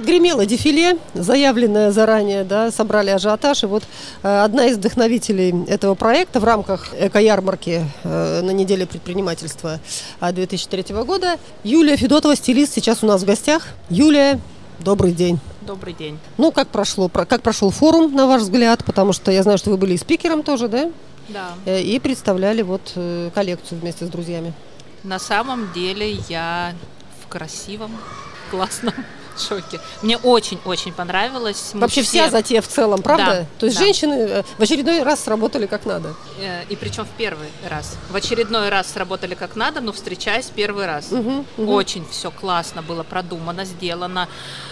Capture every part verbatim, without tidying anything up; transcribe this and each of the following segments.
отгремело дефиле, заявленное заранее, да, собрали ажиотаж. И вот э, одна из вдохновителей этого проекта в рамках эко-ярмарки э, на неделе предпринимательства две тысячи третьего года Юлия Федотова, стилист, сейчас у нас в гостях. Юлия, добрый день. Добрый день. Ну, как прошло, как прошел форум, на ваш взгляд? Потому что я знаю, что вы были и спикером тоже, да? Да. Э, и представляли вот э, коллекцию вместе с друзьями. На самом деле я в красивом, классном шоке. Мне очень-очень понравилось. Мы Вообще все... вся затея в целом, правда? Да, То есть да. женщины в очередной раз сработали как надо. И причем в первый раз. В очередной раз сработали как надо, но встречаясь первый раз. Угу, угу. Очень все классно было продумано, сделано.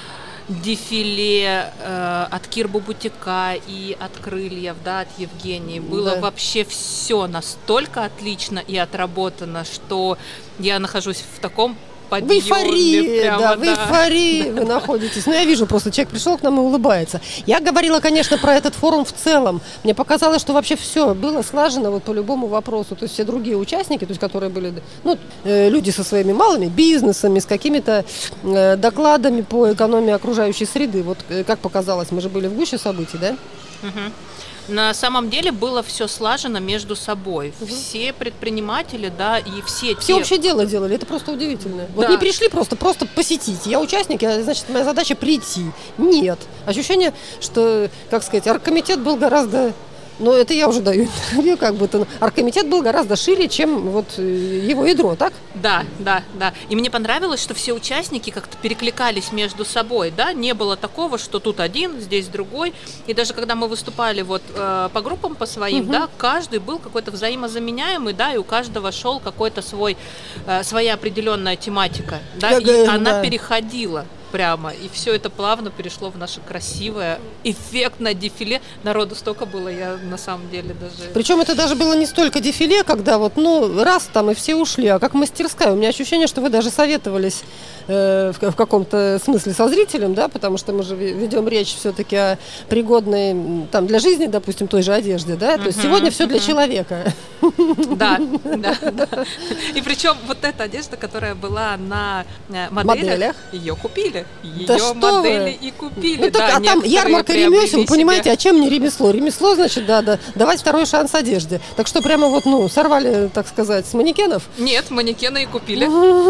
Дефиле э, от Кирбу Бутика и от Крыльев, да, от Евгении. Было да. вообще все настолько отлично и отработано, что я нахожусь в таком подъеме. В эйфории, прямо, да, в да. эйфории вы находитесь. Ну, я вижу, просто человек пришел к нам и улыбается. Я говорила, конечно, про этот форум в целом. Мне показалось, что вообще все было слажено вот по любому вопросу. То есть все другие участники, то есть которые были, ну, э, люди со своими малыми бизнесами, с какими-то э, докладами по экономии окружающей среды. Вот э, как показалось, мы же были в гуще событий, да? Угу. На самом деле было все слажено между собой. Угу. Все предприниматели, да, и все Все те... общее дело делали, это просто удивительно. Вот да. не пришли просто, просто посетить. Я участник, а, значит, моя задача прийти. Нет. Ощущение, что, как сказать, оргкомитет был гораздо... Но это я уже даю интервью, как бы то. Оргкомитет был гораздо шире, чем вот его ядро, так? Да, да, да. И мне понравилось, что все участники как-то перекликались между собой, да, не было такого, что тут один, здесь другой. И даже когда мы выступали вот э, по группам по своим, угу. да, каждый был какой-то взаимозаменяемый, да, и у каждого шел какой-то свой, э, своя определенная тематика, да, да, и да, она да. переходила. Прямо. И все это плавно перешло в наше красивое, эффектное дефиле. Народу столько было, я на самом деле даже... Причем это даже было не столько дефиле, когда вот, ну, раз там и все ушли, а как мастерская. У меня ощущение, что вы даже советовались э, в, в каком-то смысле со зрителем, да, потому что мы же ведем речь все-таки о пригодной там для жизни, допустим, той же одежде, да. То есть uh-huh, сегодня все uh-huh. для человека. Да, да, да. И причем вот эта одежда, которая была на моделях, моделях. ее купили. Ее да модели и купили. Ну, так, да, а там ярмарка ремесел, вы понимаете, а чем не ремесло? Ремесло, значит, да, да, давать второй шанс одежде. Так что прямо вот, ну, сорвали, так сказать, с манекенов? Нет, манекены и купили.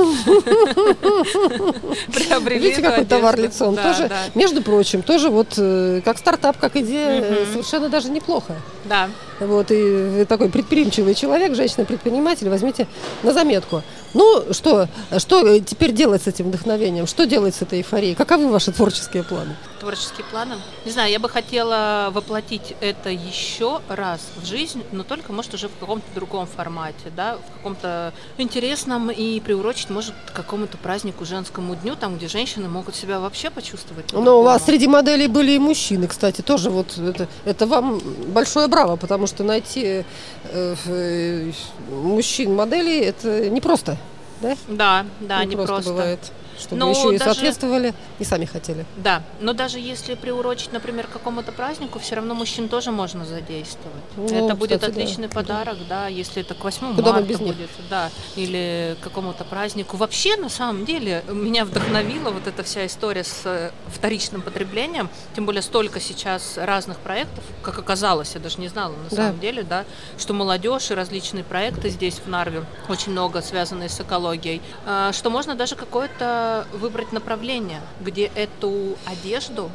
Приобрели. Видите, какой товар лицом. Тоже, между прочим, тоже вот как стартап, как идея, совершенно даже неплохо. Да. Вот, и вы такой предприимчивый человек, женщина-предприниматель, возьмите на заметку. Ну, что, что теперь делать с этим вдохновением? Что делать с этой эйфорией? Каковы ваши творческие планы? Творческие планы? Не знаю, я бы хотела воплотить это еще раз в жизнь, но только, может, уже в каком-то другом формате, да, в каком-то интересном и приурочить, может, к какому-то празднику, женскому дню, там, где женщины могут себя вообще почувствовать. Но у вас среди моделей были и мужчины, кстати, тоже вот это, это вам большое браво, потому что найти э, э, мужчин-моделей это непросто. Да, да, да, не, не просто, просто бывает, чтобы но еще и даже... соответствовали, и сами хотели. Да, но даже если приурочить, например, к какому-то празднику, все равно мужчин тоже можно задействовать. Ну, это будет кстати, отличный да. подарок, да, если это к восьмому Куда марта мы без них? будет, да, или к какому-то празднику. Вообще, на самом деле, меня вдохновила вот эта вся история с вторичным потреблением, тем более столько сейчас разных проектов, как оказалось, я даже не знала на да. самом деле, да, что молодежь и различные проекты здесь в Нарве, очень много связанные с экологией, что можно даже какое-то выбрать направление, где эту одежду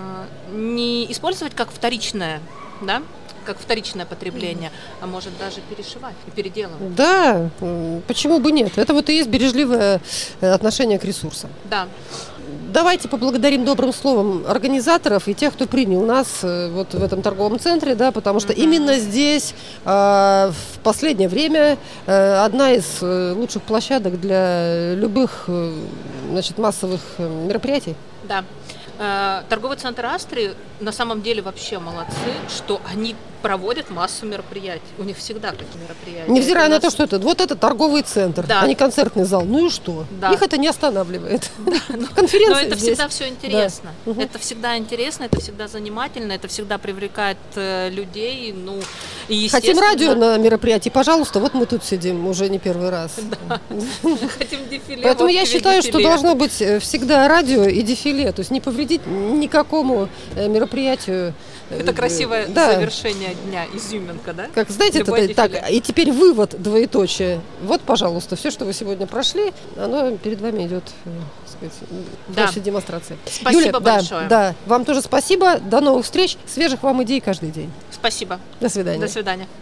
не использовать как вторичное, да, как вторичное потребление, а может даже перешивать и переделывать. Да, почему бы нет? Это вот и есть бережливое отношение к ресурсам. Да. Давайте поблагодарим добрым словом организаторов и тех, кто принял нас вот в этом торговом центре, да, потому что mm-hmm. именно здесь э, в последнее время э, одна из лучших площадок для любых э, значит, массовых мероприятий. Да. Торговый центр Астри на самом деле вообще молодцы, что они проводят массу мероприятий. У них всегда такие мероприятия. Невзирая на нас... то, что это вот это торговый центр, да. а не концертный зал. Ну и что? Да. Их это не останавливает. Да, но, Конференции это здесь. всегда все интересно. Да. Угу. Это всегда интересно, это всегда занимательно, это всегда привлекает э, людей. Ну, и естественно... Хотим радио на мероприятии, пожалуйста, вот мы тут сидим уже не первый раз. Да. Хотим дефиле. Поэтому вот я тебе считаю, дефиле. что должно быть всегда радио и дефиле, то есть не повредить никакому э, мероприятию. Это красивое Да. завершение дня, изюминка, да? Как, знаете, это, Любое так, дефиле. и теперь вывод, двоеточие. Вот, пожалуйста, все, что вы сегодня прошли, оно перед вами идет, э, так сказать, в Да. вашей демонстрации. Спасибо Юля, да, большое. Да, вам тоже спасибо. До новых встреч. Свежих вам идей каждый день. Спасибо. До свидания. До свидания.